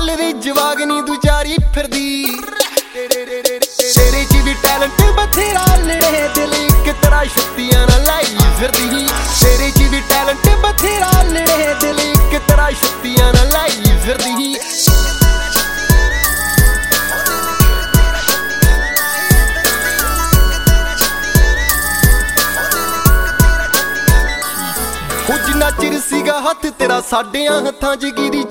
ਹਾਲੇ ਦੀ ਜਵਾਗਨੀ ਤੂੰ ਜਾਰੀ ਫਿਰਦੀ ਤੇਰੇ ਚ ਵੀ ਟੈਲੈਂਟ ਬਥੇਰਾ ਲੜੇ ਦਿਲ ਇੱਕ ਤਰ੍ਹਾਂ ਛੁੱਟੀਆਂ ਨਾ ਲਾਈ ਫਿਰਦੀ ਤੇਰੇ ਚ ਵੀ ਟੈਲੈਂਟ ਬਥੇਰਾ ਲੜੇ ਦਿਲ ਇੱਕ ਤਰ੍ਹਾਂ ਛੁੱਟੀਆਂ ਨਾ ਲਾਈ ਫਿਰਦੀ ਜਿੰਨਾ ਚਿਰ ਸੀਗਾ ਹੱਥ ਤੇਰਾ ਸਾਡਿਆਂ ਹੱਥਾਂ 'ਚ ਗਿਰੀ